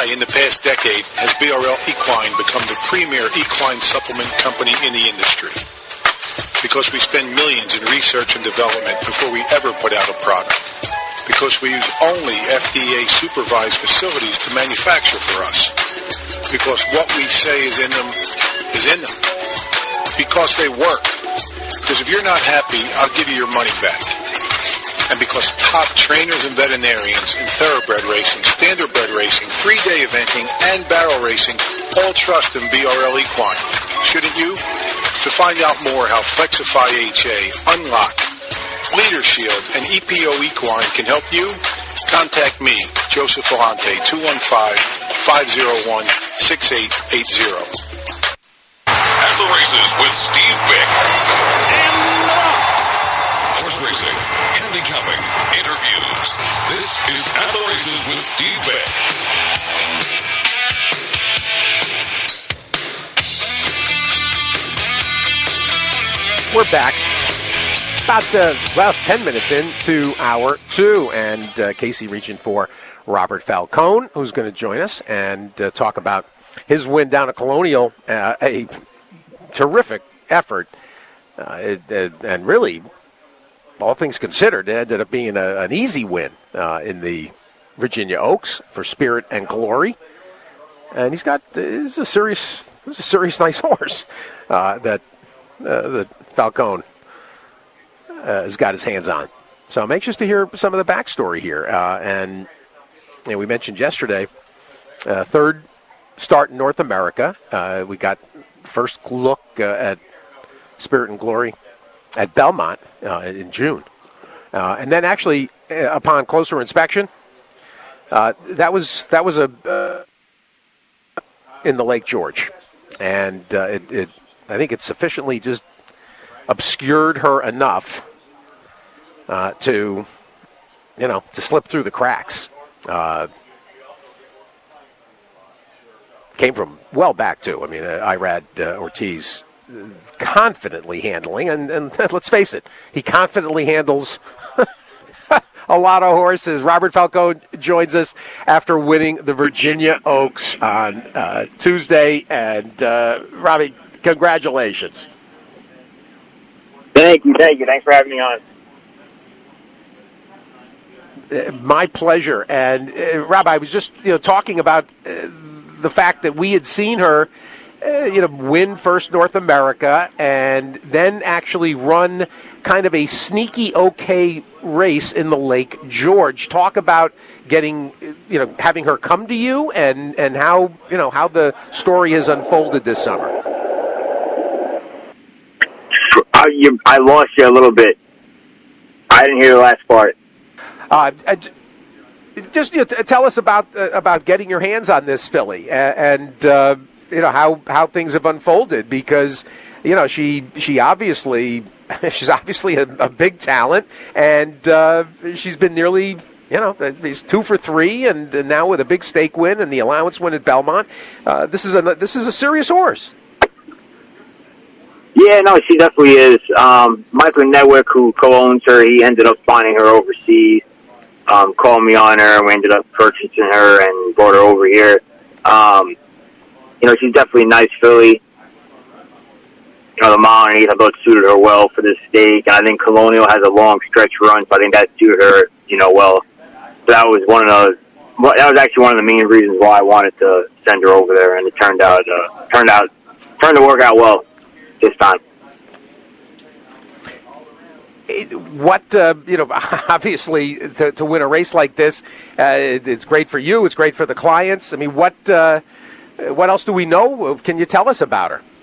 Why, in the past decade, has BRL Equine become the premier equine supplement company in the industry? Because we spend millions in research and development before we ever put out a product. Because we use only FDA-supervised facilities to manufacture for us. Because what we say is in them is in them. Because they work. Because if you're not happy, I'll give you your money back. And because top trainers and veterinarians in thoroughbred racing, standardbred racing, 3-day eventing, and barrel racing all trust in BRL Equine. Shouldn't you? To find out more how Flexify HA, Unlock, Leader Shield, and EPO Equine can help you, contact me, Joseph Vellante, 215-501-6880. At the Races with Steve Bick. Horse racing, handicapping, interviews. This is At the Races with Steve Bick. We're back. About 10 minutes into hour 2, and Casey reaching for Robert Falcone, who's going to join us and talk about his win down at Colonial, a terrific effort, and really, all things considered, it ended up being an easy win in the Virginia Oaks for Spirit and Glory. And he's a serious nice horse that Falcone has got his hands on. So I'm anxious to hear some of the backstory here. And we mentioned yesterday, third start in North America. We got first look at Spirit and Glory at Belmont in June. And then actually, upon closer inspection, that was in the Lake George. And I think it sufficiently just obscured her enough to slip through the cracks. Came from well back, too. I mean, Irad Ortiz confidently handling, and let's face it, he confidently handles a lot of horses. Robert Falcone joins us after winning the Virginia Oaks on Tuesday, and Robbie, congratulations. Thank you. Thanks for having me on. My pleasure. And Rob, I was just talking about the fact that we had seen her win first North America and then actually run kind of a sneaky okay race in the Lake George. Talk about having her come to you and how the story has unfolded this summer. I lost you a little bit. I didn't hear the last part. Just tell us about getting your hands on this filly and how things have unfolded, because she's obviously a big talent, and she's been nearly 2 for 3, and now with a big stake win and the allowance win at Belmont. This is a serious horse. Yeah, no, she definitely is. Michael Nedwick, who co-owns her, he ended up finding her overseas, called me on her, and we ended up purchasing her and brought her over here. She's definitely a nice filly. The mile and 8, I thought suited her well for this stake, and I think Colonial has a long stretch run, so I think that suited her, well. So that was actually one of the main reasons why I wanted to send her over there, and it turned to work out well this time. Obviously, to win a race like this, it's great for you. It's great for the clients. I mean, what else do we know? Can you tell us about her?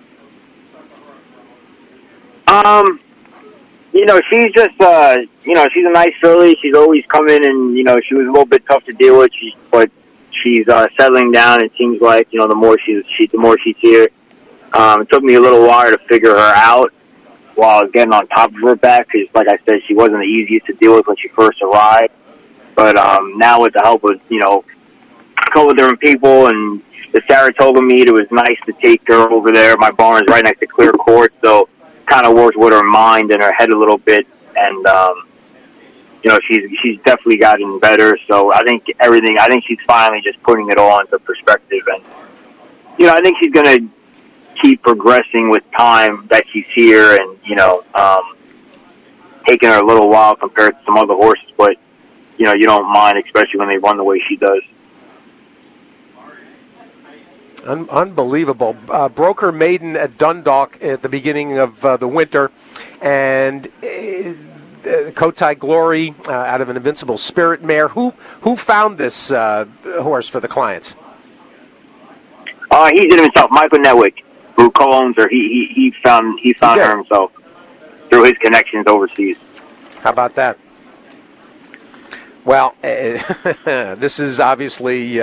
She's just, she's a nice filly. She's always come in and, she was a little bit tough to deal with, but she's settling down. It seems like, the more she's here. It took me a little while to figure her out while I was getting on top of her back, because, like I said, she wasn't the easiest to deal with when she first arrived. But now with the help of, a couple of different people and the Saratoga meet, it was nice to take her over there. My barn's right next to Clear Court, so kind of worked with her mind and her head a little bit. And, she's definitely gotten better. So I think she's finally just putting it all into perspective. And, I think she's going to keep progressing with time that she's here, and, taking her a little while compared to some other horses. But, you don't mind, especially when they run the way she does. Unbelievable. Broke her maiden at Dundalk at the beginning of the winter, and Kotei Glory out of an Invincible Spirit mare. Who found this horse for the clients? He did it himself. Michael Netwick, who co-owns her, he found her himself through his connections overseas. How about that? Well, this is obviously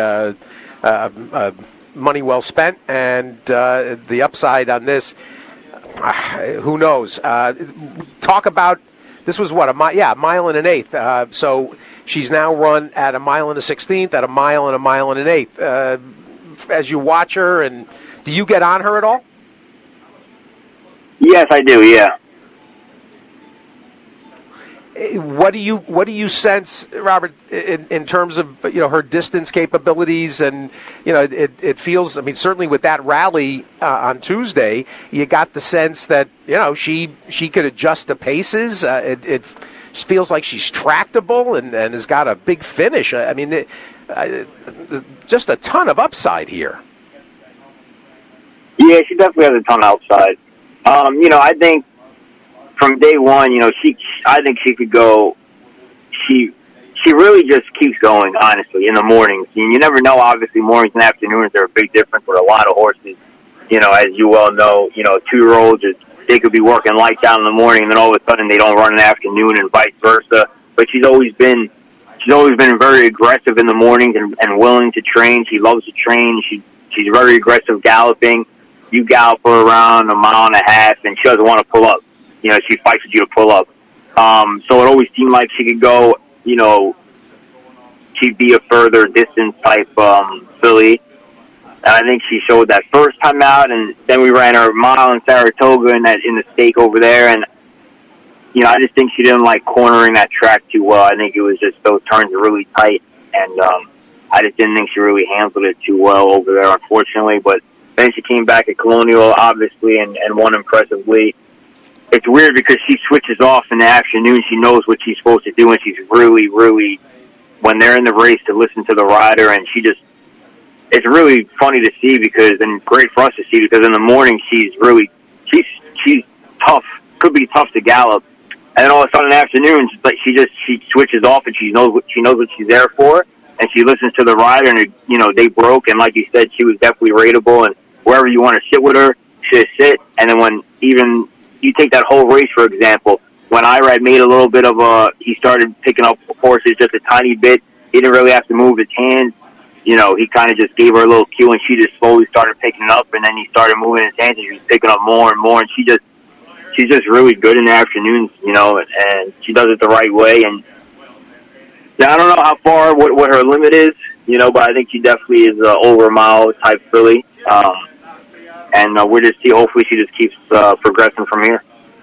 money well spent, and the upside on this, who knows? Talk about, this was what, a mile and an eighth. So she's now run at a mile and a 16th, at a mile and an eighth. As you watch her, and do you get on her at all? Yes, I do. Yeah. What do you sense, Robert, in terms of her distance capabilities? And it feels, I mean, certainly with that rally on Tuesday, you got the sense that she could adjust the paces. It feels like she's tractable and has got a big finish. I mean, just a ton of upside here. Yeah, she definitely has a ton of upside. I think from day one, I think she could go. She really just keeps going, honestly, in the mornings. And you never know, obviously, mornings and afternoons are a big difference with a lot of horses. As you well know, 2-year-olds, they could be working lights out in the morning, and then all of a sudden they don't run in the afternoon, and vice versa. But she's always been very aggressive in the mornings and willing to train. She loves to train. She's very aggressive galloping. You gallop her around a mile and a half, and she doesn't want to pull up. She fights with you to pull up. So it always seemed like she could go, she'd be a further distance type filly. And I think she showed that first time out, and then we ran her mile in Saratoga in the stake over there. And, I just think she didn't like cornering that track too well. I think it was just those turns are really tight, and I just didn't think she really handled it too well over there, unfortunately. But then she came back at Colonial, obviously, and won impressively. It's weird because she switches off in the afternoon. She knows what she's supposed to do, and she's really, really, when they're in the race, to listen to the rider, and it's really funny to see and great for us to see, because in the morning she's tough, could be tough to gallop, and then all of a sudden in the afternoon, she switches off, and she knows what she's there for, and she listens to the rider, and they broke, and like you said, she was definitely rateable, and wherever you want to sit with her, she'll sit, and then when even you take that whole race, for example, when Irad made a little bit of he started picking up horses just a tiny bit. He didn't really have to move his hands. He kind of just gave her a little cue, and she just slowly started picking it up, and then he started moving his hands, and she was picking up more and more, and she's just really good in the afternoons, and she does it the right way. And I don't know how far, what her limit is, but I think she definitely is over a mile type filly. And we'll just see. Hopefully, she just keeps progressing from here.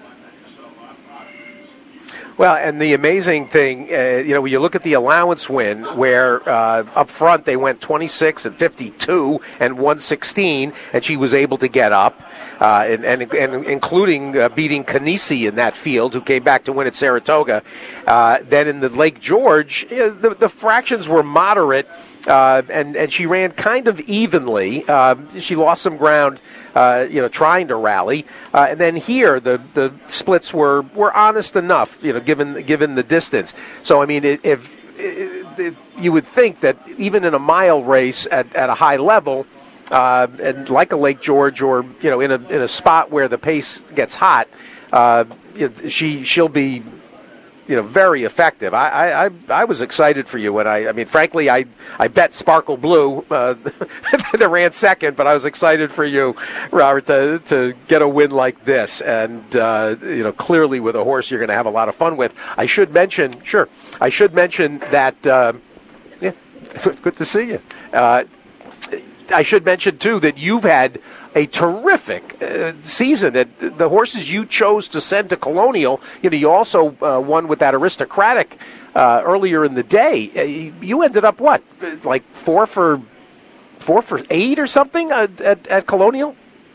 Well, and the amazing thing, when you look at the allowance win, where up front they went 26 and 52 and 116, and she was able to get up, and including beating Canisi in that field, who came back to win at Saratoga. Then in the Lake George, the fractions were moderate. And she ran kind of evenly. She lost some ground, trying to rally. And then here, the splits were honest enough, given the distance. So I mean, if you would think that even in a mile race at a high level, and like a Lake George, or in a spot where the pace gets hot, she'll be very effective. I was excited for you, and I mean, frankly, I bet Sparkle Blue that ran second, but I was excited for you, Robert, to get a win like this, and clearly with a horse you're going to have a lot of fun with. I should mention that. It's good to see you. I should mention too that you've had a terrific season. The horses you chose to send to Colonial, you also won with that Aristocratic earlier in the day. You ended up what, like 4 for 8 or something at Colonial?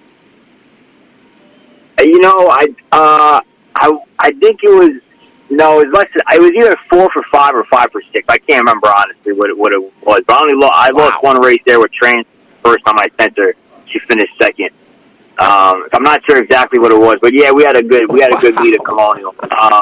I think it was it was less. It was either 4 for 5 or 5 for 6. I can't remember honestly what it was. But I lost one race there with Trans. First time I sent her, she finished second. I'm not sure exactly what it was, but yeah, we had a good lead at Colonial.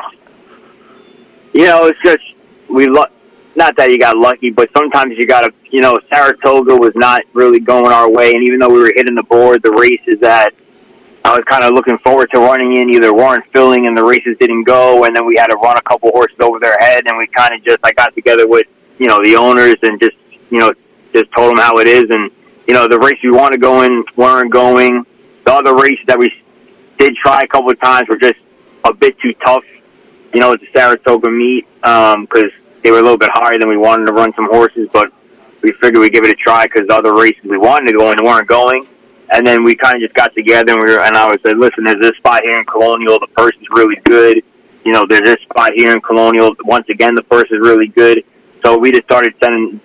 It's just not that you got lucky, but sometimes you got to. Saratoga was not really going our way, and even though we were hitting the board, the races that I was kind of looking forward to running in either weren't filling, and the races didn't go, and then we had to run a couple horses over their head, and we kind of I got together with the owners and just told them how it is, and the race we wanted to go in weren't going. The other races that we did try a couple of times were just a bit too tough. It's a Saratoga meet because they were a little bit higher than we wanted to run some horses, but we figured we'd give it a try because the other races we wanted to go in weren't going. And then we kind of just got together and I said, listen, there's this spot here in Colonial. The purse is really good. There's this spot here in Colonial. Once again, the purse is really good. So we just started sending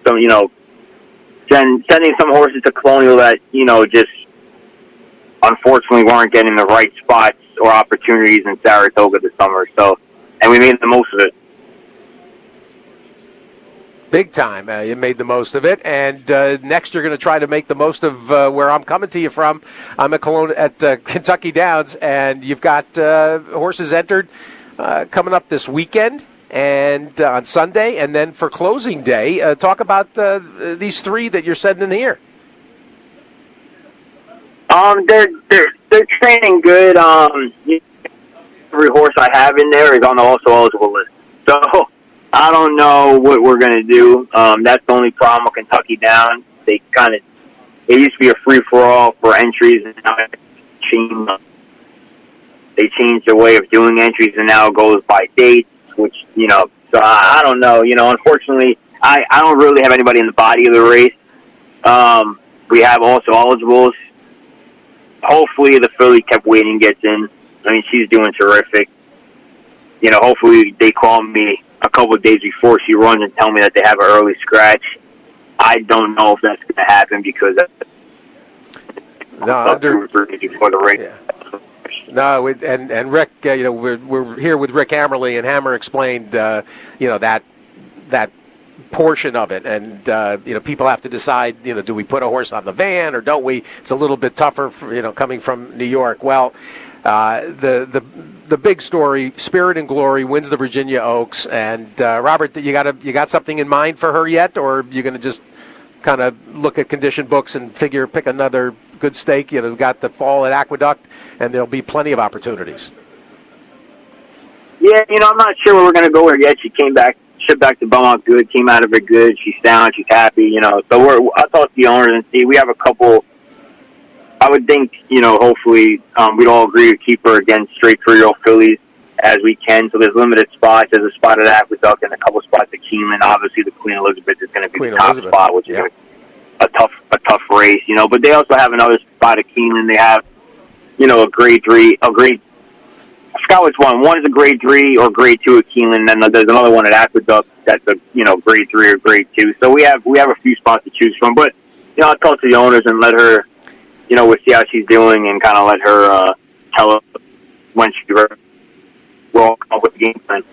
some horses to Colonial that, just unfortunately weren't getting the right spots or opportunities in Saratoga this summer. So, and we made the most of it. Big time. You made the most of it. And next you're going to try to make the most of where I'm coming to you from. I'm at Kentucky Downs, and you've got horses entered coming up this weekend and on Sunday. And then for closing day, talk about these 3 that you're sending here. They're training good. Every horse I have in there is on the also eligible list. So I don't know what we're going to do. That's the only problem with Kentucky Downs. It used to be a free-for-all for entries, and now they changed their way of doing entries, and now it goes by dates, which, so I don't know. Unfortunately, I don't really have anybody in the body of the race. We have also eligibles. Hopefully the filly Kept Waiting gets in. I mean, she's doing terrific. Hopefully they call me a couple of days before she runs and tell me that they have an early scratch. I don't know if that's going to happen because before the race. Yeah. No, and Rick, we're here with Rick Hammerly, and Hammer explained, that portion of it, and people have to decide, do we put a horse on the van or don't we? It's a little bit tougher, for, coming from New York. Well, the big story, Spirit and Glory wins the Virginia Oaks, and Robert, you got something in mind for her yet, or are you going to just kind of look at condition books and pick another good stake? Got the fall at Aqueduct, and there'll be plenty of opportunities. Yeah, I'm not sure where we're going to go with her yet. She shipped back to Beaumont good, came out of it good. She's sound, she's happy, So I'll talk to the owners and see. We have a couple. I would think, hopefully we'd all agree to keep her against straight 3-year-old fillies as we can. So there's limited spots. There's a spot at Aqueduct and a couple spots at Keeneland. Obviously, the Queen Elizabeth is going to be the top spot, which is a tough race, But they also have another spot at Keeneland. They have, a grade 3, I forgot which one. One is a grade 3 or grade 2 at Keeneland, and then there's another one at Aqueduct that's a grade 3 or grade 2. So we have a few spots to choose from. But I'll talk to the owners and let her, we'll see how she's doing and kind of let her tell us when she's ready. We'll come up with the game plan.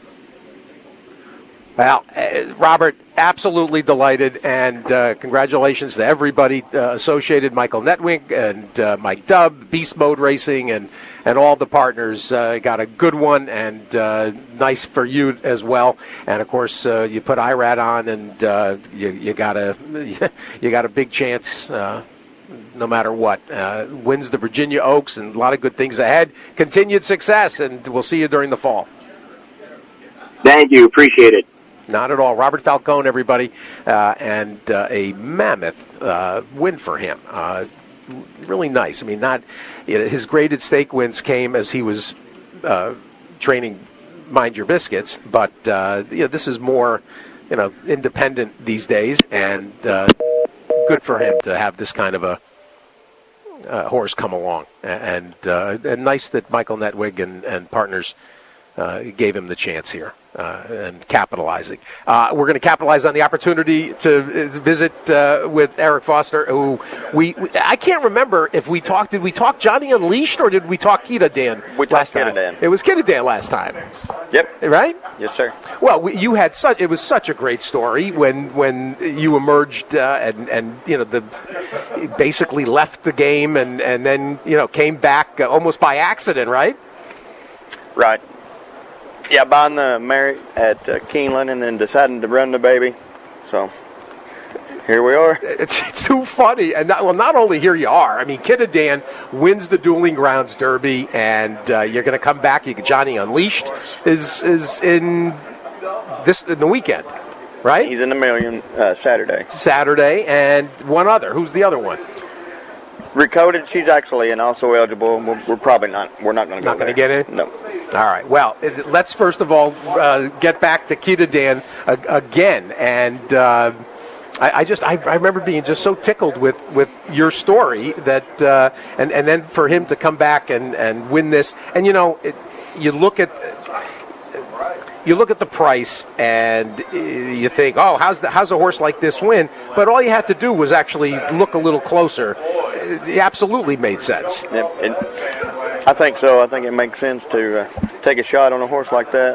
Well, Robert, absolutely delighted, and congratulations to everybody associated, Michael Netwig and Mike Dubb, Beast Mode Racing, and all the partners. Got a good one, and nice for you as well. And, of course, you put IRAD on, and you got a big chance no matter what. Wins the Virginia Oaks, and a lot of good things ahead. Continued success, and we'll see you during the fall. Thank you. Appreciate it. Not at all. Robert Falcone, everybody, and a mammoth win for him. Really nice. I mean, his graded stake wins came as he was training Mind Your Biscuits, but this is more, independent these days, and good for him to have this kind of a horse come along, and nice that Michael Netwig and partners gave him the chance here. and capitalizing. We're going to capitalize on the opportunity to visit with Eric Foster, who I can't remember if we talked. Did we talk Johnny Unleashed or did we talk Kita Dan? We talked Kita Dan. It was Kita Dan last time. Yep. Right? Yes, sir. Well, you had it was such a great story when you emerged and basically left the game and then came back almost by accident, right? Right. Yeah, buying the Mary at Keeneland and then deciding to run the baby. So here we are. It's too funny. And not only here you are. I mean, Kita Dan wins the Dueling Grounds Derby, and you're going to come back. Johnny Unleashed is in the weekend, right? He's in the Million Saturday. Saturday, and one other. Who's the other one? Recoded. She's actually and also eligible. We're probably not. We're not going to go there. Not going to get in? No. All right. Well, let's first of all get back to Kita Dan again, and I remember being just so tickled with your story that and then for him to come back and win this, and you look at the price and you think, oh, how's a horse like this win? But all you had to do was actually look a little closer. It absolutely made sense. I think so. I think it makes sense to take a shot on a horse like that.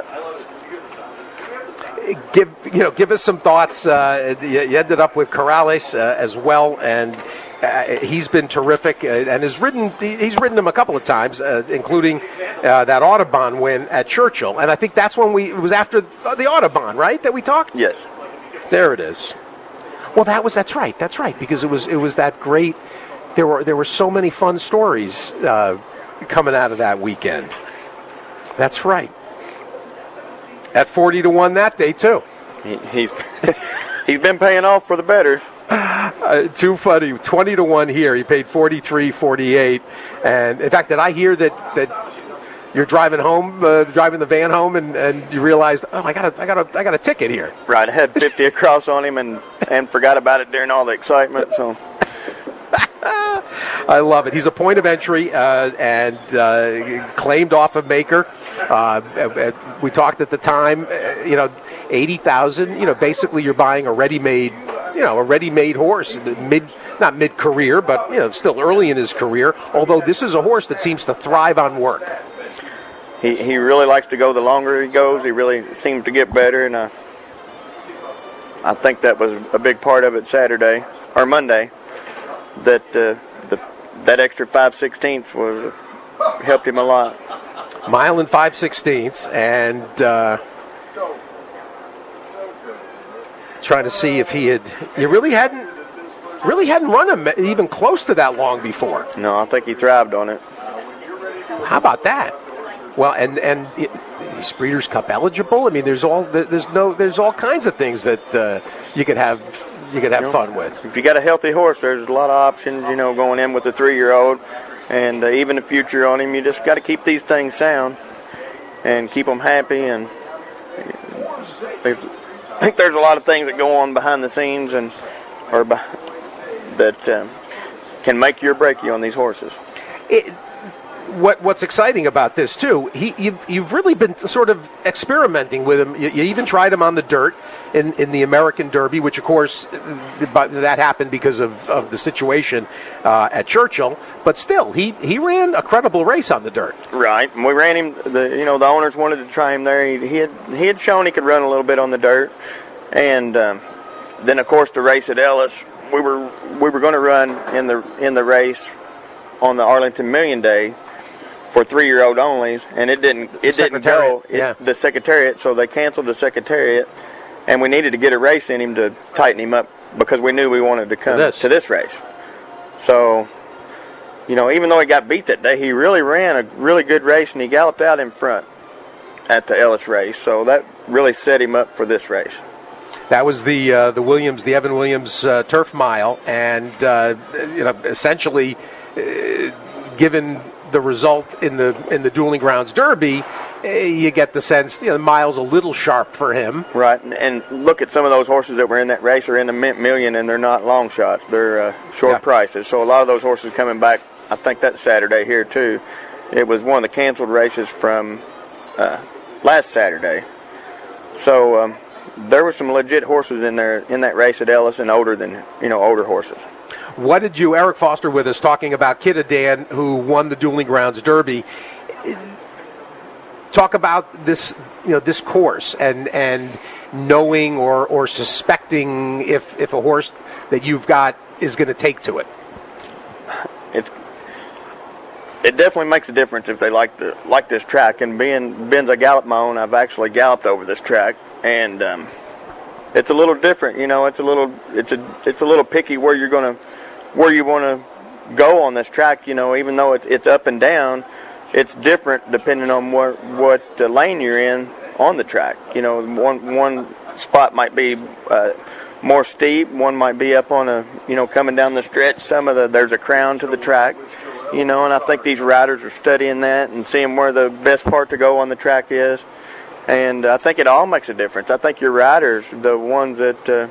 Give us some thoughts. You ended up with Corrales as well, and he's been terrific and he's ridden him a couple of times, including that Audubon win at Churchill. And I think that's when it was after the Audubon, right, that we talked? Yes. There it is. Well, that's right, because it was that great. There were so many fun stories coming out of that weekend. That's right. At 40-1 that day too. He's been paying off for the better. Too funny. 20-1 here. He paid 43.48. And in fact, did I hear that you're driving home, driving the van home, and you realized, oh, I got a ticket here. Right. I had 50 across on him and forgot about it during all the excitement. So. I love it. He's a point of entry and claimed off of Maker. We talked at the time, $80,000. Basically, you're buying a ready-made horse, not mid-career, but still early in his career. Although this is a horse that seems to thrive on work. He really likes to go. The longer he goes, he really seems to get better, and I think that was a big part of it Saturday or Monday. That extra 5/16 helped him a lot. Mile and 5/16, and trying to see if he really hadn't run him even close to that long before. No, I think he thrived on it. How about that? Well, and he's Breeders' Cup eligible. I mean, there's all kinds of things that you could have fun with. If you got a healthy horse, there's a lot of options, going in with a 3-year-old and even the future on him. You just got to keep these things sound and keep them happy. And I think there's a lot of things that go on behind the scenes that can make you or break you on these horses. What's exciting about this too? You've really been sort of experimenting with him. You even tried him on the dirt in the American Derby, which of course that happened because of the situation at Churchill. But still, he ran a credible race on the dirt. Right, and we ran him. The owners wanted to try him there. He had shown he could run a little bit on the dirt, and then of course the race at Ellis, we were going to run in the race on the Arlington Million Day for 3-year-old onlys, and it didn't go. The Secretariat, so they canceled the Secretariat, and we needed to get a race in him to tighten him up because we knew we wanted to come to this race. So, even though he got beat that day, he really ran a really good race, and he galloped out in front at the Ellis race. So that really set him up for this race. That was the Evan Williams Turf Mile, and essentially, given the result in the Dueling Grounds Derby, you get the sense the mile's a little sharp for him. Right, and look at some of those horses that were in that race are in the Mint Million, and they're not long shots. They're short prices. So a lot of those horses coming back, I think that's Saturday here too. It was one of the canceled races from last Saturday. So there were some legit horses in there in that race at Ellis, and older horses. What did you, Eric Foster with us, talking about Kitadan, who won the Dueling Grounds Derby. Talk about this, this course and knowing or suspecting if a horse that you've got is going to take to it. It definitely makes a difference if they like this track. And being I gallop my own, I've actually galloped over this track, and it's a little different. It's a little picky where you want to go on this track. Even though it's up and down, it's different depending on what lane you're in on the track. One spot might be more steep, one might be up on coming down the stretch. There's a crown to the track, and I think these riders are studying that and seeing where the best part to go on the track is. And I think it all makes a difference. I think your riders, the ones that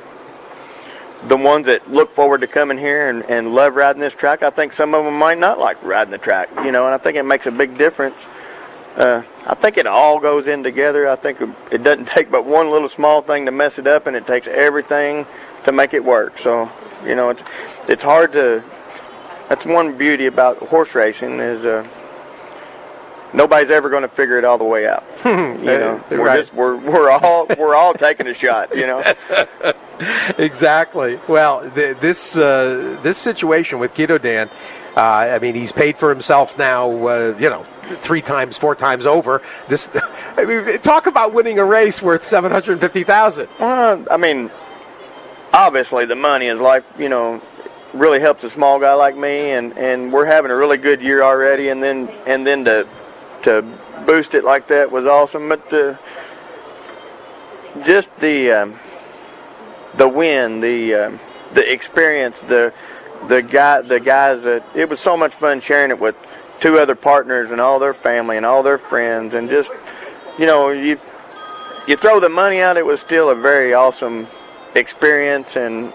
look forward to coming here and love riding this track, I think some of them might not like riding the track, and I think it makes a big difference. I think it all goes in together. I think it doesn't take but one little small thing to mess it up, and it takes everything to make it work. So, it's hard to. That's one beauty about horse racing is nobody's ever going to figure it all the way out. We're all taking a shot. Exactly. Well, this situation with Kitadan, he's paid for himself now. 3 times, 4 times over. Talk about winning a race worth $750,000. Well, obviously the money is life. Really helps a small guy like me, and we're having a really good year already, and then to boost it like that was awesome. But the win, the experience, the guys that it was so much fun sharing it with 2 other partners and all their family and all their friends, and just you throw the money out, it was still a very awesome experience and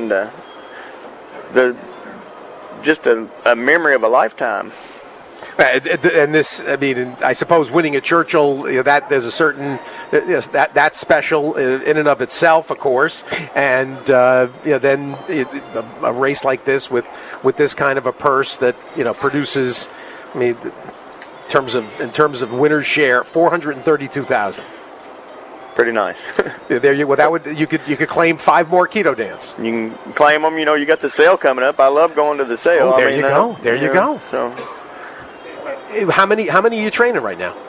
just a memory of a lifetime. And this, I suppose winning at Churchill, that there's a certain that's special in and of itself, of course. And then a race like this with this kind of a purse that produces, in terms of winner's share, $432,000. Pretty nice. There you you could claim 5 more Kitadans. You can claim them. You got the sale coming up. I love going to the sale. Oh, there you go. There you go. So. How many are you training right now?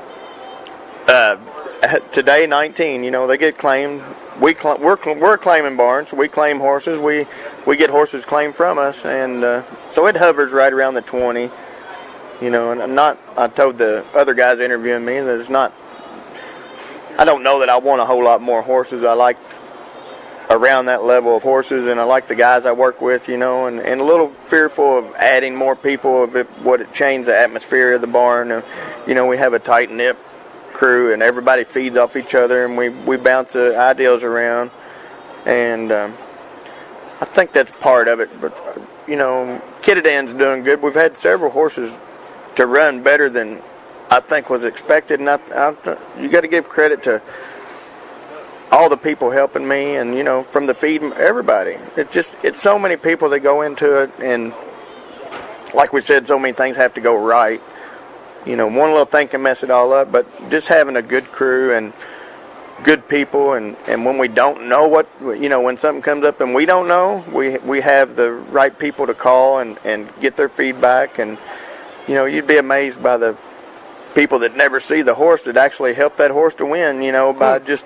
Today 19. They get claimed. We're a claiming barn, so we claim horses. We get horses claimed from us, and so it hovers right around the 20. And I told the other guys interviewing me that it's not. I don't know that I want a whole lot more horses. I like around that level of horses, and I like the guys I work with, and a little fearful of adding more people if it changed the atmosphere of the barn. We have a tight-knit crew, and everybody feeds off each other, and we bounce the ideals around, and I think that's part of it. But, Kitadan's doing good. We've had several horses to run better than I think was expected, and you got to give credit to all the people helping me, and from the feed, everybody. It's so many people that go into it, and like we said, so many things have to go right. One little thing can mess it all up, but just having a good crew and good people, and when we don't know when something comes up and we don't know, we have the right people to call and get their feedback, and you'd be amazed by the people that never see the horse that actually help that horse to win, by just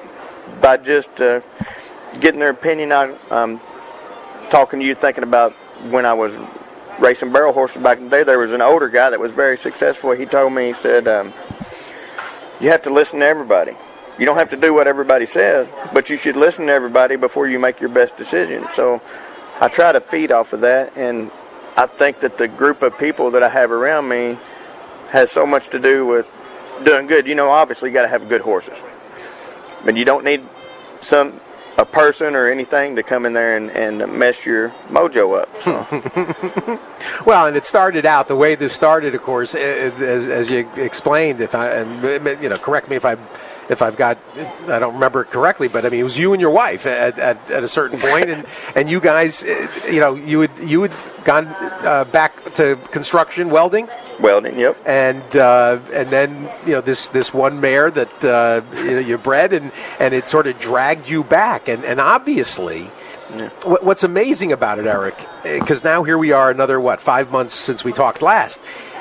getting their opinion. I'm talking to you thinking about when I was racing barrel horses back in the day. There was an older guy that was very successful. He told me, he said, you have to listen to everybody. You don't have to do what everybody says, but you should listen to everybody before you make your best decision. So I try to feed off of that, and I think that the group of people that I have around me has so much to do with doing good. Obviously you got to have good horses, but you don't need a person or anything to come in there and mess your mojo up. So. Well, and it started out the way this started, of course, as you explained. Correct me if if I don't remember it correctly, but I mean, it was you and your wife at a certain point, and you guys, you had gone back to construction welding. Welding, yep. And then this one mare that you bred, and it sort of dragged you back, and obviously. Yeah. What's amazing about it, Eric, because now here we are, another 5 months since we talked last.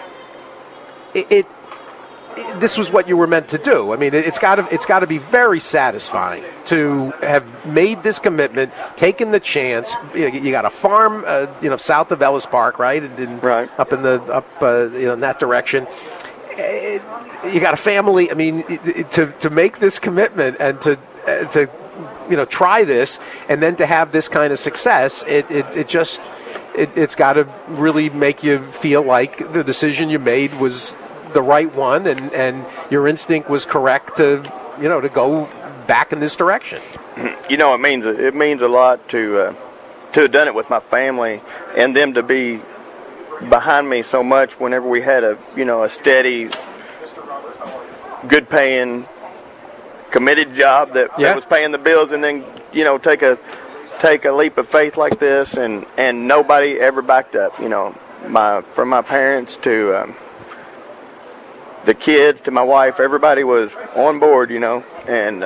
This was what you were meant to do. I mean, it's got to be very satisfying to have made this commitment, taken the chance. You got a farm, south of Ellis Park, right, right. up in that direction. You got a family. I mean, to make this commitment and to try this, and then to have this kind of success, it's got to really make you feel like the decision you made was the right one, and your instinct was correct to go back in this direction. It means a lot to have done it with my family and them to be behind me so much whenever we had a steady, good paying, committed job that was paying the bills, and then take a leap of faith like this, and nobody ever backed up. From my parents to the kids to my wife, everybody was on board. And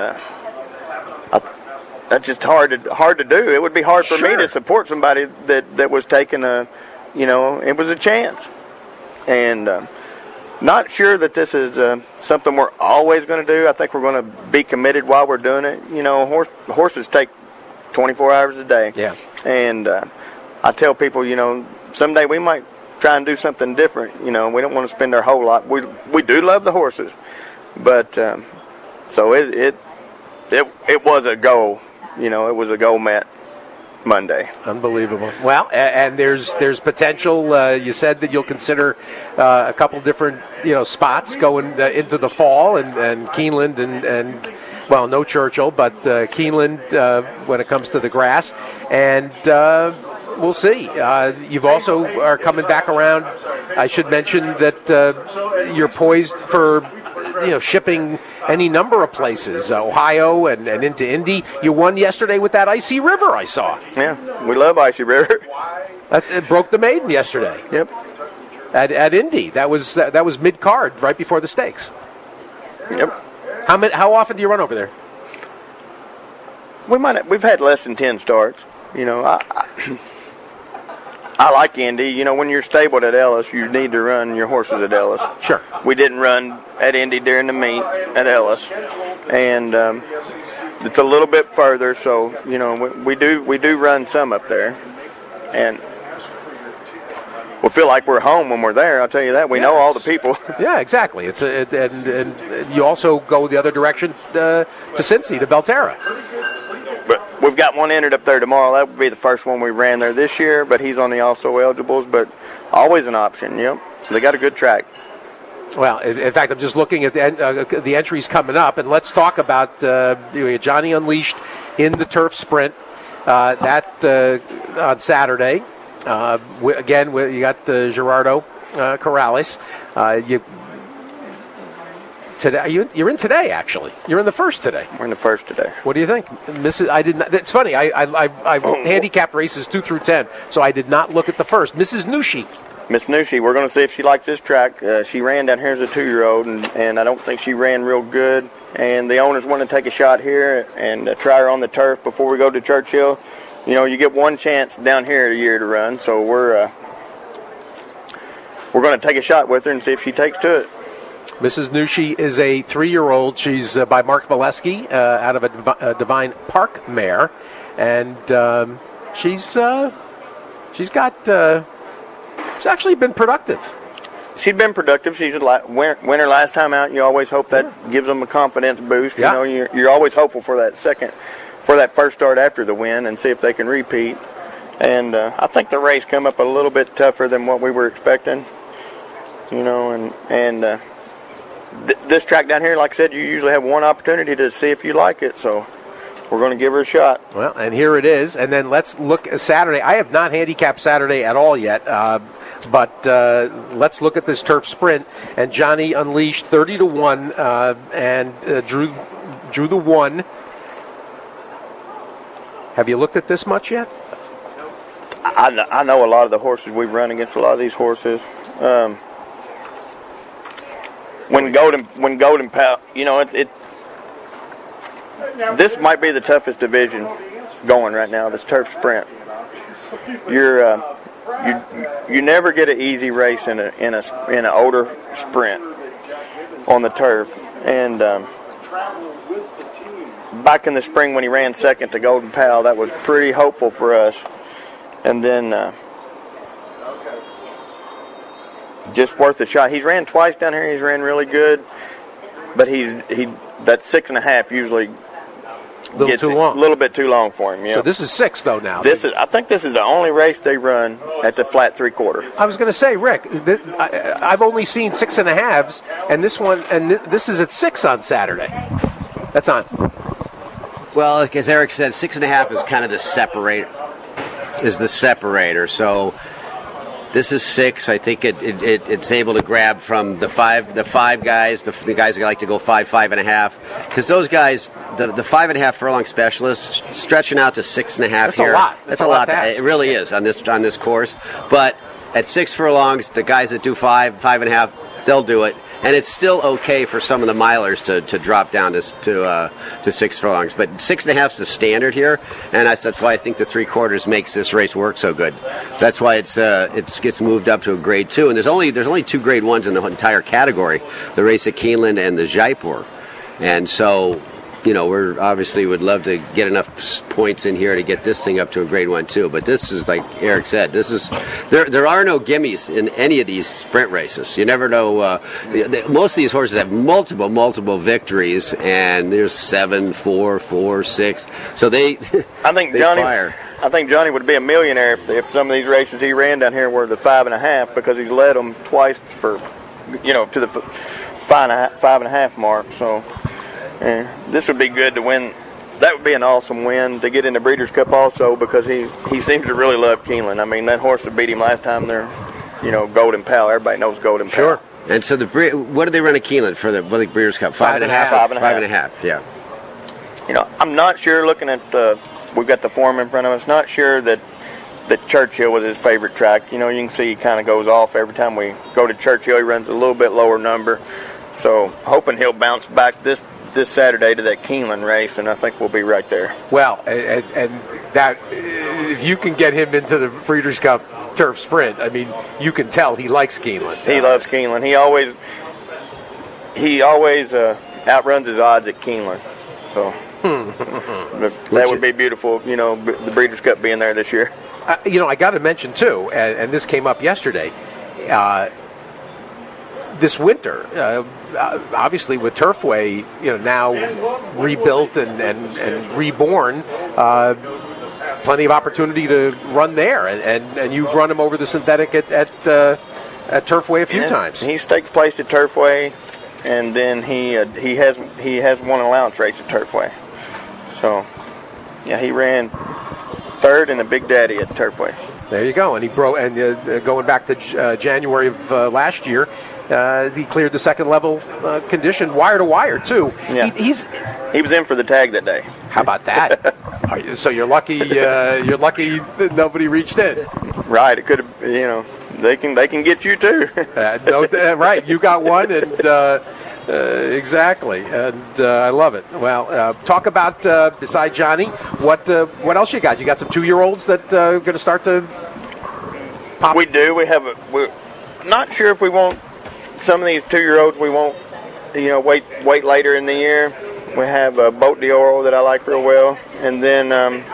that's just hard to do. It would be hard for me to support somebody that was taking it was a chance, and. Not sure that this is something we're always going to do. I think we're going to be committed while we're doing it. Horses take 24 hours a day. Yeah. And I tell people, someday we might try and do something different. We don't want to spend our whole life. We do love the horses, but so it was a goal. It was a goal met Monday. Unbelievable. Well, and there's potential. You said that you'll consider a couple different spots going into the fall, and Keeneland and no Churchill, but Keeneland when it comes to the grass, and we'll see. You've also are coming back around. I should mention that you're poised for shipping any number of places, Ohio and into Indy. You won yesterday with that Icy River, I saw. Yeah, we love Icy River. It broke the maiden yesterday. Yep. At Indy, that was mid card, right before the stakes. Yep. How often do you run over there? We've had less than 10 starts. I like Indy. When you're stabled at Ellis, you need to run your horses at Ellis. Sure. We didn't run at Indy during the meet at Ellis, and it's a little bit further. So we do run some up there, and we feel like we're home when we're there. I'll tell you that. We know all the people. Yeah, exactly. And you also go the other direction to Cincy, to Belterra. But we've got one entered up there tomorrow. That would be the first one we ran there this year, but he's on the also eligibles, but always an option, yep. They got a good track. Well, in fact, I'm just looking at the entries coming up, and let's talk about Johnny Unleashed in the turf sprint on Saturday. Again, you got Gerardo Corrales. Today, you're in today. Actually, you're in the first today. We're in the first today. What do you think, Mrs.? I did not. It's funny. I handicapped races 2 through 10, so I did not look at the first. Mrs. Nushi. Miss Nushi, we're going to see if she likes this track. She ran down here as a 2-year-old, and I don't think she ran real good. And the owners want to take a shot here and try her on the turf before we go to Churchill. You get one chance down here a year to run, so we're going to take a shot with her and see if she takes to it. Mrs. Nushi is a 3-year-old. She's by Mark Valesky out of a Divine Park mare, and she's actually been productive. She's been productive. She's a winner last time out. You always hope that gives them a confidence boost. Yeah. You're always hopeful for that first start after the win and see if they can repeat. And I think the race come up a little bit tougher than what we were expecting. This track down here, like I said, you usually have one opportunity to see if you like it, so we're going to give her a shot. Well, and here it is. And then let's look at Saturday. I have not handicapped Saturday at all yet. But let's look at this turf sprint. And Johnny unleashed 30-1 and drew the one. Have you looked at this much yet? I know a lot of the horses. We've run against a lot of these horses. When Golden Pal, this might be the toughest division going right now. This turf sprint. You never get an easy race in an older sprint on the turf. And back in the spring when he ran second to Golden Pal, that was pretty hopeful for us. And then just worth a shot. He's ran twice down here. He's ran really good, but that 6.5 usually gets a little bit too long for him. So this is 6 though now. I think this is the only race they run at the flat 3/4. I was going to say, Rick, I've only seen 6.5s, and this is at 6 on Saturday. That's on. Well, like as Eric said, 6.5 is kind of the separator. So this is 6. I think it's able to grab from the five guys, the guys that like to go 5.5, because those guys, the 5.5 furlong specialists, stretching out to 6.5 That's here. A lot. That's a lot. It really is on this course. But at 6 furlongs, the guys that do 5.5, they'll do it. And it's still okay for some of the milers to drop down to 6 furlongs. But 6.5 is the standard here, and that's why I think the 3/4 makes this race work so good. That's why it gets moved up to a grade 2. And there's only 2 grade 1s in the entire category: the race at Keeneland and the Jaipur. And so, we're obviously would love to get enough points in here to get this thing up to a grade 1 too. But this is, like Eric said, there are no gimmies in any of these sprint races. You never know. Most of these horses have multiple victories, and there's 7, 4, 4, 6. So they fire. I think Johnny would be a millionaire if some of these races he ran down here were the 5.5, because he's led them twice to the 5.5 mark. So. This would be good to win. That would be an awesome win to get in the Breeders' Cup also, because he seems to really love Keeneland. I mean, that horse that beat him last time there, Golden Pal. Everybody knows Golden Pal. Sure. And so what do they run at Keeneland for the Breeders' Cup? 5.5? 5.5, yeah. I'm not sure, looking at we've got the form in front of us, not sure that Churchill was his favorite track. You can see he kind of goes off every time we go to Churchill. He runs a little bit lower number. So hoping he'll bounce back this Saturday to that Keeneland race, and I think we'll be right there. Well, and that if you can get him into the Breeders' Cup turf sprint, I mean, you can tell he likes Keeneland. He loves Keeneland. He always outruns his odds at Keeneland. So that would be beautiful, the Breeders' Cup being there this year. I got to mention too, and this came up yesterday. This winter, obviously with Turfway, now rebuilt and reborn, plenty of opportunity to run there, and you've run him over the synthetic at Turfway a few times. He stakes place at Turfway, and then he has won an allowance race at Turfway. So, he ran third in the Big Daddy at Turfway. There you go, and he broke. And going back to January of last year. He cleared the second level condition, wire to wire too. Yeah. He was in for the tag that day. How about that? So you're lucky. You're lucky that nobody reached in. Right. It could have. They can get you too. Right. You got one, and exactly. And I love it. Well, talk about beside Johnny. What else you got? You got some 2-year-olds that are going to start to pop. We do. We're not sure if we won't. Some of these 2-year-olds we won't, wait later in the year. We have Boat d'Oro that I like real well, and then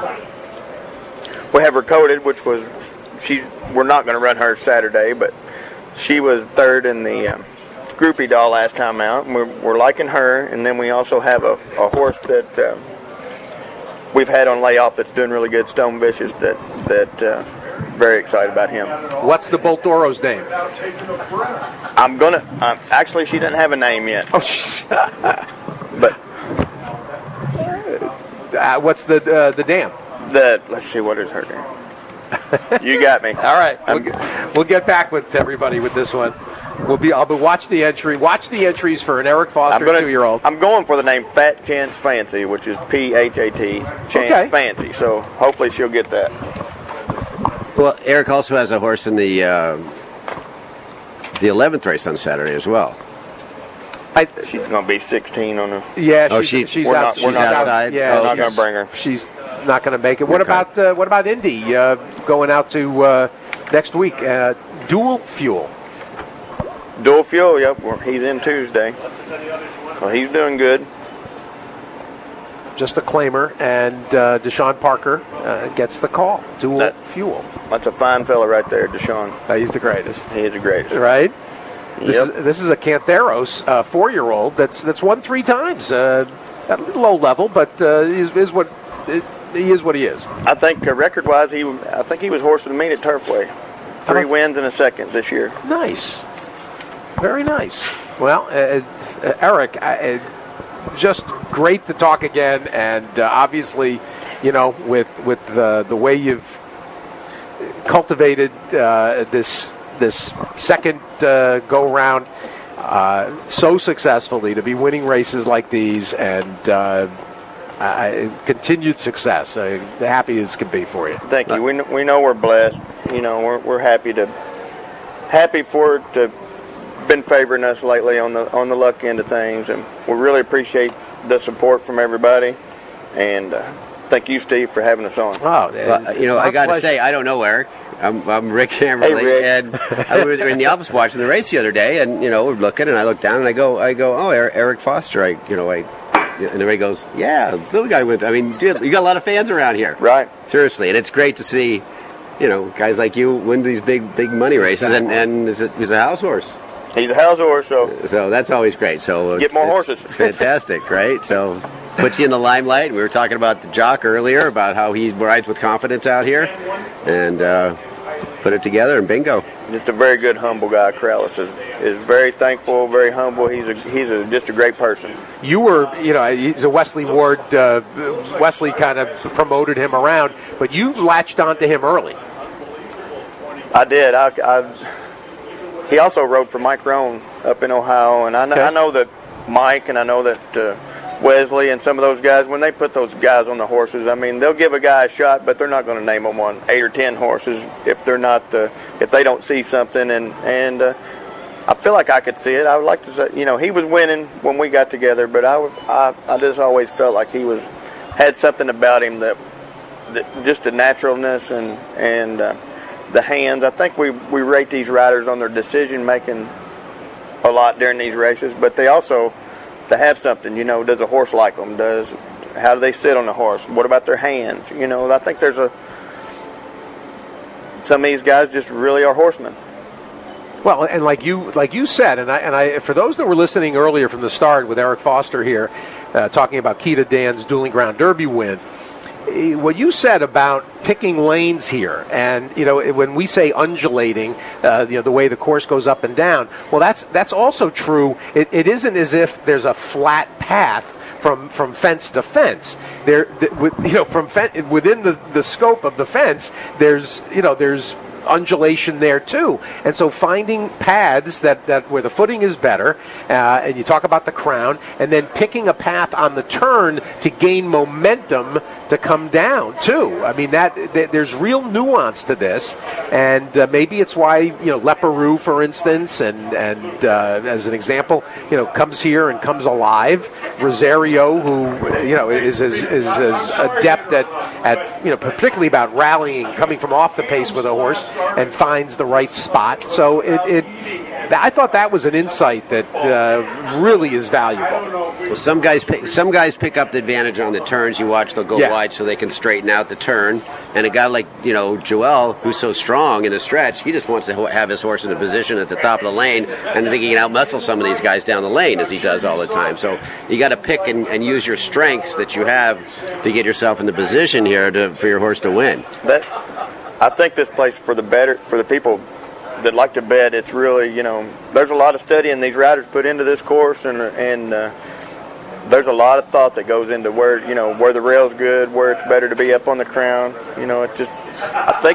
we have Recoded, which was we're not going to run her Saturday, but she was third in the Groupie Doll last time out, and we're liking her. And then we also have a horse that we've had on layoff that's doing really good, Stone Vicious. That very excited about him. What's the Bolt d'Oro's name? Actually, she doesn't have a name yet. Oh, but what's the dam? Let's see, what is her name? You got me. All right, we'll get back with everybody with this one. I'll watch the entries for an Eric Foster 2-year-old. I'm going for the name Fat Chance Fancy, which is P-H-A-T, Chance Fancy. So hopefully she'll get that. Well, Eric also has a horse in the 11th race on Saturday as well. She's going to be 16 on the. Yeah, she's we're outside. Yeah, we're not going to bring her. She's not going to make it. What about Indy going out to next week? Dual Fuel. Dual Fuel. Yep, he's in Tuesday, so he's doing good. Just a claimer, and Deshaun Parker gets the call. Dual Fuel. That's a fine fella right there, Deshaun. He's the greatest. He is the greatest. Right? Yep. This is a Canteros 4-year-old that's won 3 times. At a low level, but he is what he is. I think record-wise, he was horse of the meet at Turfway. 3 wins and a second this year. Nice. Very nice. Well, Eric, just great to talk again, and obviously, with the way you've cultivated this second go-round so successfully, to be winning races like these, and continued success. Happy as can be for you. Thank you. We know we're blessed. We're happy for it to been favoring us lately on the luck end of things, and we really appreciate the support from everybody. And thank you, Steve, for having us on. Wow, I got to say, I don't know Eric. I'm Rick Hammerly, hey, Rick. and I was in the office watching the race the other day, and we're looking, and I look down, and I go, oh, Eric Foster. And everybody goes, yeah, the little guy went. I mean, dude, you got a lot of fans around here, right? Seriously, and it's great to see, guys like you win these big money races, and he's a house horse. He's a house horse, so that's always great. So get more horses. It's fantastic, right? So puts you in the limelight. We were talking about the jock earlier, about how he rides with confidence out here, and put it together, and bingo. Just a very good, humble guy. Corrales is very thankful, very humble. He's just a great person. You were, he's a Wesley Ward. Wesley kind of promoted him around, but you latched onto him early. I did. He also rode for Mike Rohn up in Ohio, and I know that Mike, and I know that Wesley and some of those guys, when they put those guys on the horses, I mean, they'll give a guy a shot, but they're not going to name them on 8 or 10 horses if they're not if they don't see something. And I feel like I could see it. I would like to say, he was winning when we got together, but I just always felt like he had something about him that just the naturalness and the hands. I think we rate these riders on their decision making a lot during these races, but they have something. Does a horse like them? How do they sit on the horse? What about their hands? I think there's some of these guys just really are horsemen. Well, and like you said, and I for those that were listening earlier from the start with Eric Foster here, talking about Keita Dan's Dueling Ground Derby win. What you said about picking lanes here, and when we say undulating, the way the course goes up and down, well, that's also true. It isn't as if there's a flat path from fence to fence. Within the scope of the fence, there's undulation there too, and so finding paths that where the footing is better, and you talk about the crown, and then picking a path on the turn to gain momentum to come down too. I mean that there's real nuance to this, and maybe it's why Leparoux, for instance, and as an example, comes here and comes alive. Rosario, who is as adept at particularly about rallying, coming from off the pace with a horse, and finds the right spot. So I thought that was an insight that really is valuable. Well, some guys pick up the advantage on the turns. You watch, they'll go wide so they can straighten out the turn. And a guy like Joel, who's so strong in the stretch, he just wants to have his horse in a position at the top of the lane, and I think he can outmuscle some of these guys down the lane as he does all the time. So you got to pick and use your strengths that you have to get yourself in the position here for your horse to win. I think this place for the people that like to bet, it's really, there's a lot of studying these riders put into this course, and there's a lot of thought that goes into where the rail's good, where it's better to be up on the crown. I think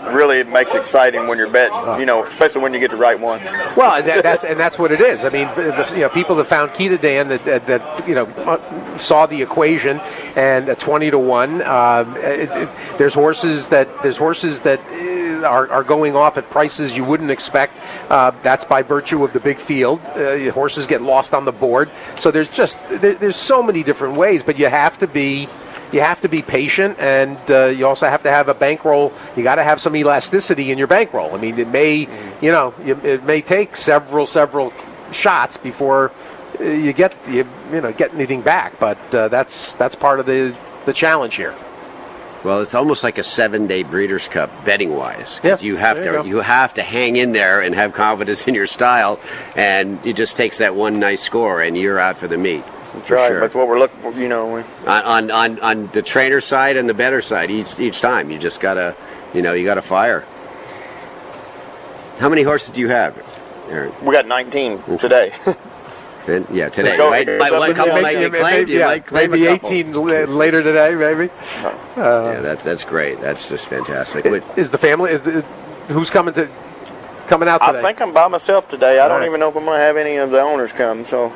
really makes it exciting when you're betting. Especially when you get the right one. Well, that's what it is. I mean, people that found Kitadan that saw the equation and a 20-1. There's horses that are going off at prices you wouldn't expect. That's by virtue of the big field. Horses get lost on the board. So there's so many different ways, but you have to be patient, and you also have to have a bankroll. You got to have some elasticity in your bankroll. I mean, it may take several shots before you get anything back, but that's part of the challenge here. Well, it's almost like a 7-day Breeders' Cup betting-wise. Yeah, you have to hang in there and have confidence in your style, and it just takes that one nice score, and you're out for the meet. That's right. Sure. That's what we're looking for. On the trainer side and the bettor side, each time you just gotta fire. How many horses do you have, Aaron? We got 19 today. Yeah, today. One couple might get claimed. You might claim maybe a couple. 18 later today, maybe. Yeah, that's great. That's just fantastic. Is the family? Who's coming out today? I think I'm by myself today. I don't even know if I'm going to have any of the owners come. So.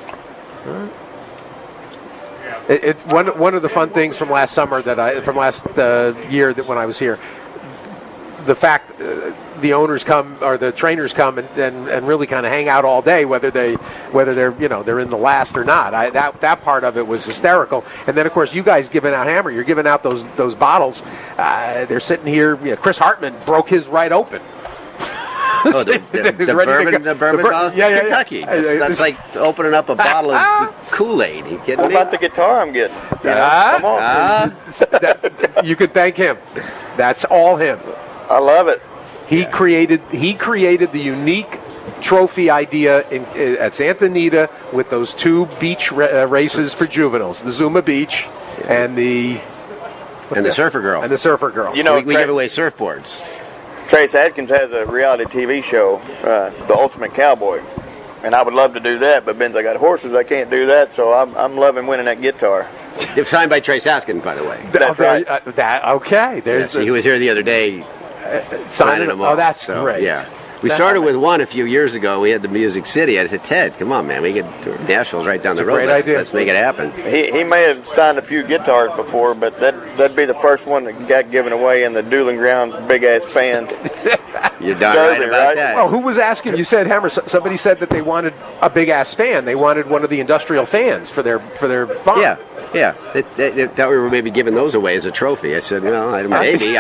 One of the fun things from last summer from last year that when I was here, the fact the owners come or the trainers come and really kind of hang out all day, whether they're in the last or not. That part of it was hysterical. And then of course you guys giving out hammer, you're giving out those bottles. They're sitting here. Chris Hartman broke his right open. Oh, the bourbon bottles? Yeah, Kentucky. That's like opening up a bottle of Kool-Aid. You kidding what me? about the guitar I'm getting? Come on. You could thank him. That's all him. I love it. He created the unique trophy idea at Santa Anita with those two beach races for juveniles, the Zuma Beach and the Surfer Girl. And the Surfer Girl. We give away surfboards. Trace Adkins has a reality TV show, The Ultimate Cowboy, and I would love to do that, but Ben's, I got horses, I can't do that, so I'm loving winning that guitar. It's signed by Trace Adkins, by the way. That's right. Okay. He was here the other day signing them all. Oh, that's great. Yeah. We started with one a few years ago. We had the Music City. I said, Ted, come on, man. We get Nashville's right down the road. Great idea. Let's make it happen. He may have signed a few guitars before, but that'd be the first one that got given away in the Dueling Grounds big-ass fan. You're darn right about that. Well, who was asking? You said, Hammer, somebody said that they wanted a big-ass fan. They wanted one of the industrial fans for their farm. Yeah. They thought we were maybe giving those away as a trophy. I said, well, maybe.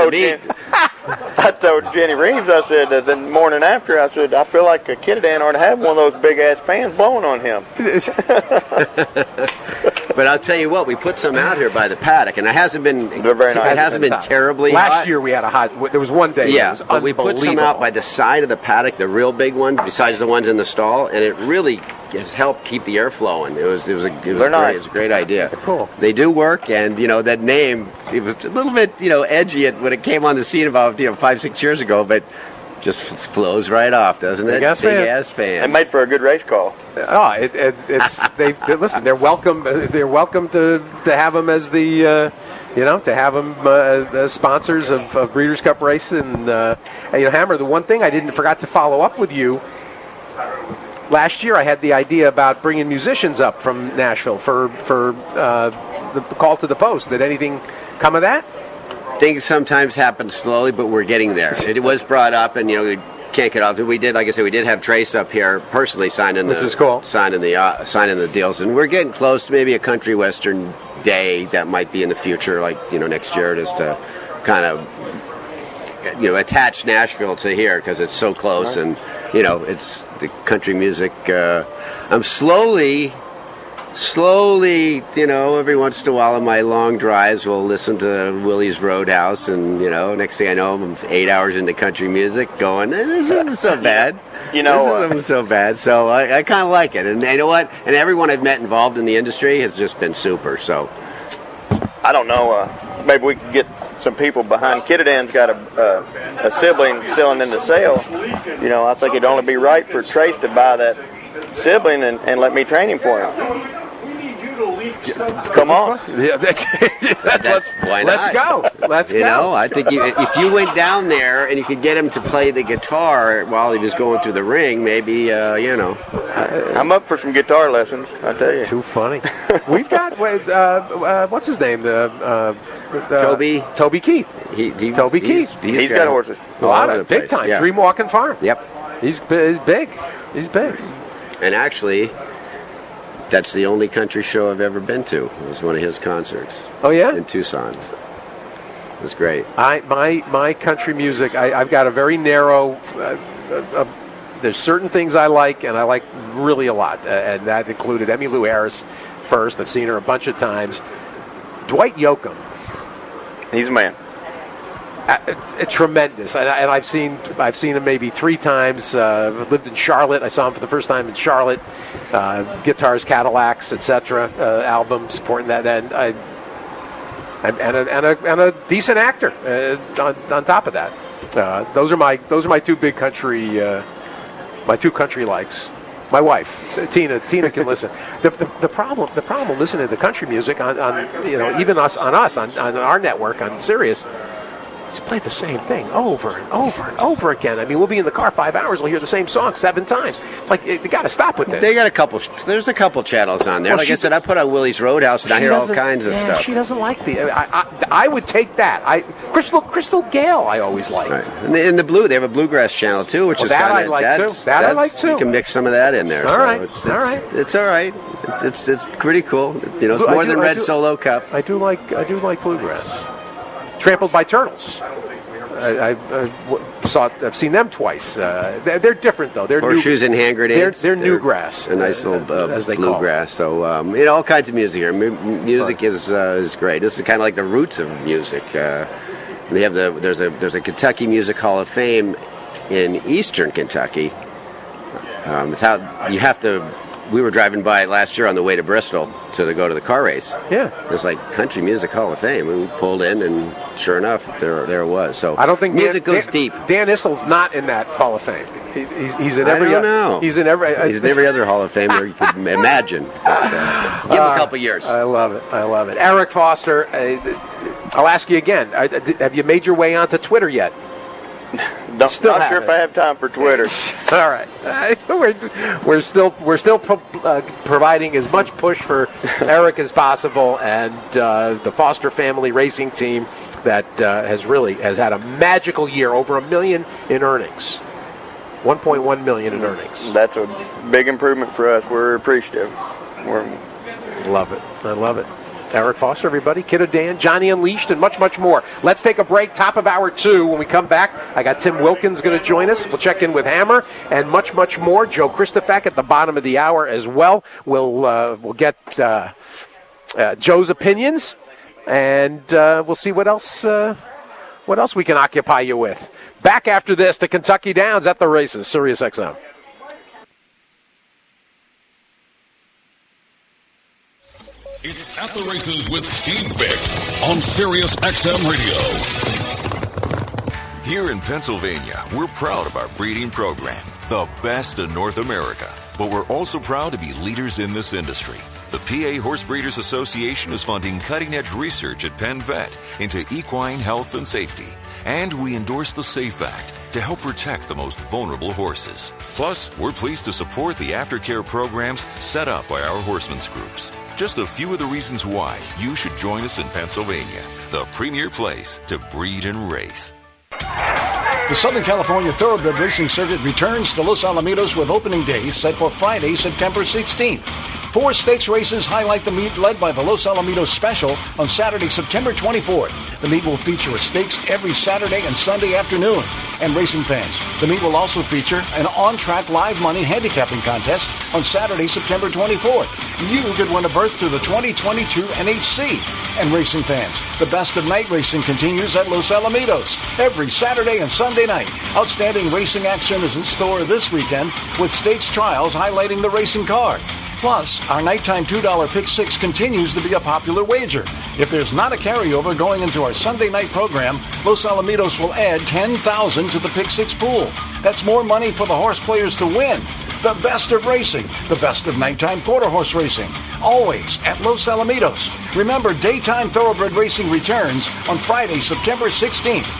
I told Jenny Reeves, I said, the morning after, I said, I feel like a Kitadan ought to have one of those big-ass fans blowing on him. But I'll tell you what, we put some out here by the paddock, and it hasn't been terribly hot. Last year we had there was one day. Yeah, but we put some out by the side of the paddock, the real big one, besides the ones in the stall, and it really has helped keep the air flowing. It was great. Nice. It was a great idea. Cool. They do work, and that name, it was a little bit edgy when it came on the scene about 5-6 years ago, but just flows right off, doesn't it? Big ass fan. And made for a good race call. Oh, listen. They're welcome. They're welcome to have them as the to have them as sponsors of Breeders' Cup race. And Hammer, the one thing I forgot to follow up with you. Last year, I had the idea about bringing musicians up from Nashville for the Call to the Post. Did anything come of that? Things sometimes happen slowly, but we're getting there. It was brought up, and we can't get off. We did, like I said, we did have Trace up here personally signing the deals, and we're getting close to maybe a country western day that might be in the future, like next year, just to kind of attach Nashville to here because it's so close, and it's the country music. I'm slowly, every once in a while on my long drives, we'll listen to Willie's Roadhouse, and next thing I know, I'm 8 hours into country music, going, this isn't so bad. This isn't so bad. So I kind of like it, and you know what? And everyone I've met involved in the industry has just been super. So I don't know. Maybe we could get some people behind. Kitadan's got a sibling selling in the sale. I think it'd only be right for Trace to buy that sibling and let me train him for him. Come on. Yeah, Why not? Let's go. Let's go. You know, I think if you went down there and you could get him to play the guitar while he was going through the ring, maybe, I'm up for some guitar lessons, I tell you. Too funny. We've got, what's his name? Toby Keith. Toby Keith. He's got horses. A lot of big time. Yeah. Dream Walking Farm. Yep. He's big. He's big. And actually, that's the only country show I've ever been to. It was one of his concerts. Oh, yeah? In Tucson. It was great. My country music, I've got a very narrow... there's certain things I like, and I like really a lot. And that included Emmylou Harris first. I've seen her a bunch of times. Dwight Yoakam. He's a man. Tremendous, and I've seen him maybe 3 times. Lived in Charlotte. I saw him for the first time in Charlotte. Guitars, Cadillacs, etc. Album supporting that, and a decent actor on top of that. Those are my 2 big country, my 2 country likes. My wife, Tina can listen. The problem listening to the country music on even on our network on Sirius. Just play the same thing over and over and over again. I mean, we'll be in the car 5 hours, we'll hear the same song 7 times. It's like, they got to stop with this. They got there's a couple channels on there. Well, like I said, I put on Willie's Roadhouse, and I hear all kinds of stuff. She doesn't like I would take that. Crystal Gale, I always liked. Right. And the blue, they have a bluegrass channel too, which is that kind I like too. That I like too. You can mix some of that in there. All right. It's all right. It's pretty cool. It's more than Red Solo Cup. I do like bluegrass. Trampled by Turtles. I've seen them twice. They're different though. They're Horseshoes and hand grenades. They're new grass. A nice little as they bluegrass. So all kinds of music here. Music is great. This is kind of like the roots of music. They have there's a Kentucky Music Hall of Fame in Eastern Kentucky. It's how you have to. We were driving by it last year on the way to Bristol to go to the car race. Yeah, there's like Country Music Hall of Fame. We pulled in, and sure enough, there it was. So I don't think music goes deep. Dan Issel's not in that Hall of Fame. He's in every. I don't know. He's in every other Hall of Fame where you could imagine. But, give him a couple years. I love it. Eric Foster. I'll ask you again. Have you made your way onto Twitter yet? Not sure if I have time for Twitter. All right, we're still providing as much push for Eric as possible, and the Foster family racing team that has had a magical year, over $1 million in earnings, 1.1 million in earnings. That's a big improvement for us. We're appreciative. Love it. I love it. Eric Foster, everybody, Kiddo Dan, Johnny Unleashed, and much, much more. Let's take a break, top of hour 2. When we come back, I got Tim Wilkins going to join us. We'll check in with Hammer and much, much more. Joe Christofak at the bottom of the hour as well. We'll get Joe's opinions, and we'll see what else we can occupy you with. Back after this, the Kentucky Downs at the races, Sirius XM. It's At the Races with Steve Bick on Sirius XM Radio. Here in Pennsylvania, we're proud of our breeding program, the best in North America. But we're also proud to be leaders in this industry. The PA Horse Breeders Association is funding cutting-edge research at Penn Vet into equine health and safety. And we endorse the SAFE Act to help protect the most vulnerable horses. Plus, we're pleased to support the aftercare programs set up by our horsemen's groups. Just a few of the reasons why you should join us in Pennsylvania, the premier place to breed and race. The Southern California Thoroughbred Racing Circuit returns to Los Alamitos with opening day set for Friday, September 16th. 4 stakes races highlight the meet led by the Los Alamitos Special on Saturday, September 24th. The meet will feature a stakes every Saturday and Sunday afternoon. And racing fans, the meet will also feature an on-track live money handicapping contest on Saturday, September 24th. You could win a berth to the 2022 NHC. And racing fans, the best of night racing continues at Los Alamitos every Saturday and Sunday night. Outstanding racing action is in store this weekend with stakes trials highlighting the racing card. Plus, our nighttime $2 Pick 6 continues to be a popular wager. If there's not a carryover going into our Sunday night program, Los Alamitos will add $10,000 to the Pick 6 pool. That's more money for the horse players to win. The best of racing, the best of nighttime quarter horse racing. always at Los Alamitos. Remember, daytime thoroughbred racing returns on Friday, September 16th.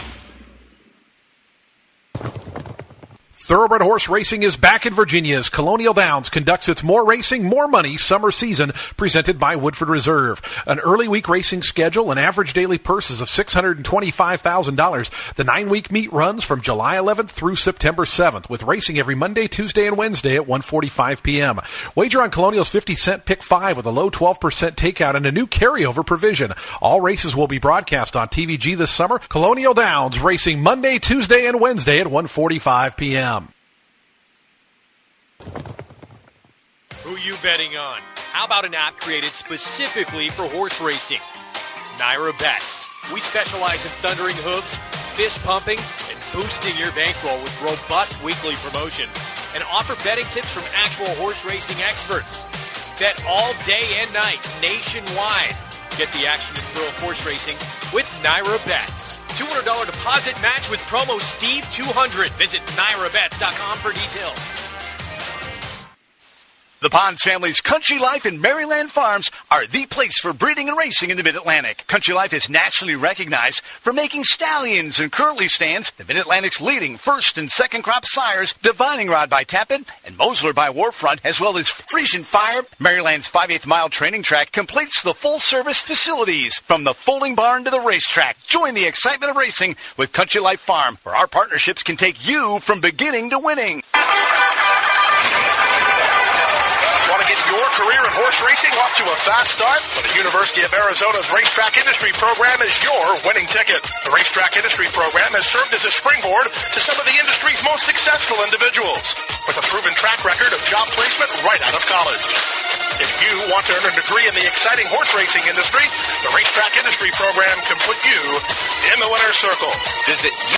Thoroughbred horse racing is back in Virginia as Colonial Downs conducts its More Racing, More Money summer season presented by Woodford Reserve. An early week racing schedule and average daily purses of $625,000. The 9-week meet runs from July 11th through September 7th with racing every Monday, Tuesday, and Wednesday at 1:45 p.m. Wager on Colonial's 50-cent Pick 5 with a low 12% takeout and a new carryover provision. All races will be broadcast on TVG this summer. Colonial Downs racing Monday, Tuesday, and Wednesday at 1:45 p.m. Who you betting on? How about an app created specifically for horse racing? Naira Bets. We specialize in thundering hooves, fist pumping, and boosting your bankroll with robust weekly promotions and offer betting tips from actual horse racing experts. Bet all day and night nationwide. Get the action and thrill of horse racing with Naira Bets. $200 deposit match with promo Steve200. Visit NairaBets.com for details. The Ponds family's Country Life and Maryland Farms are the place for breeding and racing in the Mid-Atlantic. Country Life is nationally recognized for making stallions and curly stands, the Mid-Atlantic's leading first and second crop sires, Divining Rod by Tappan and Mosler by Warfront, as well as Frisian Fire. Maryland's 5/8 mile training track completes the full-service facilities, from the folding barn to the racetrack. Join the excitement of racing with Country Life Farm, where our partnerships can take you from beginning to winning. Want to get your career in horse racing off to a fast start? Well, the University of Arizona's Racetrack Industry Program is your winning ticket. The Racetrack Industry Program has served as a springboard to some of the industry's most successful individuals, with a proven track record of job placement right out of college. If you want to earn a degree in the exciting horse racing industry, the Racetrack Industry Program can put you in the winner's circle. Visit